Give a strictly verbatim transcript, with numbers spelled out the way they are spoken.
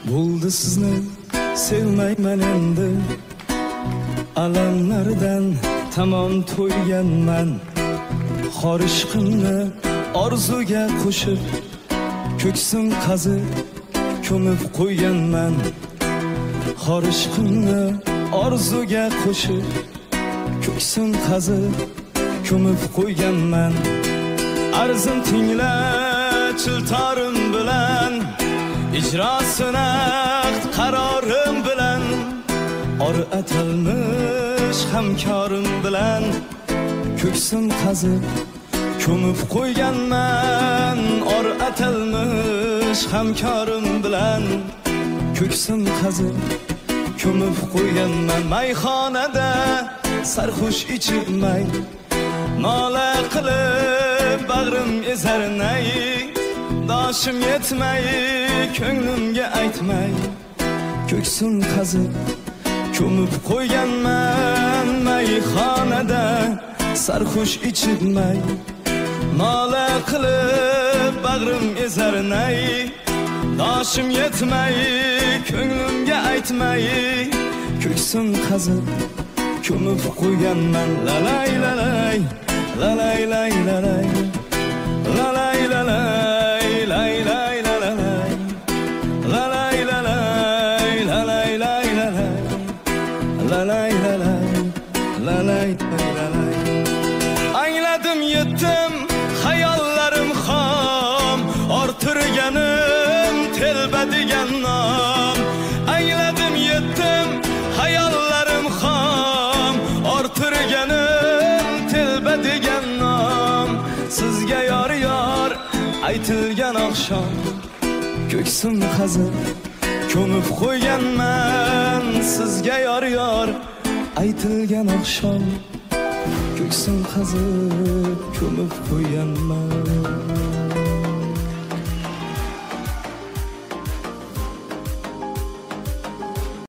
Bo'ldi sizni sevmayman endi, alamlardan tamom to'yganman. Xor ishqimni orzuga qo'shib, ko'ksim qazib ko'mib qo'yganman. Xor ishqimni orzuga qo'shib, ko'ksim qazib ko'mib qo'yganman. Arzim tingla chiltorim bilan, ijrosini qarorim bilan, or atalmish hamkorim bilan, ko'ksim qazib ko'mib qo'yganman. Or atalmish hamkorim bilan, ko'ksim qazib ko'mib qo'yganman. Mayxonada sarxush ichibmay, nola qilib bag'rim ezar nay, doshim yetmay ko'nglimga aytmay, ko'ksim qazib ko'mib qo'yganman. Mayxonada sarxush ichibmay, nola qilib bag'rim ezar nay, doshim yetmay ko'nglimga aytmay, ko'ksim qazib ko'mib qo'yganman. Lalay lalay lalay lay lalay lalay lalay lay lay lalay lalay lalay lalay lay lalay lalay lalay lalay lalay. Angladim yetdim hayollarim xom, ortirganim telba degan nom. Angladim yetdim hayollarim xom, ortirganim telba degan nom. Sizga yor yor aytilgan oqshom, ko'ksim qazib ko'mib qo'yganman. Sizga yor yor aytilgan oqshom, ko'ksim qazib ko'mib qo'yganman.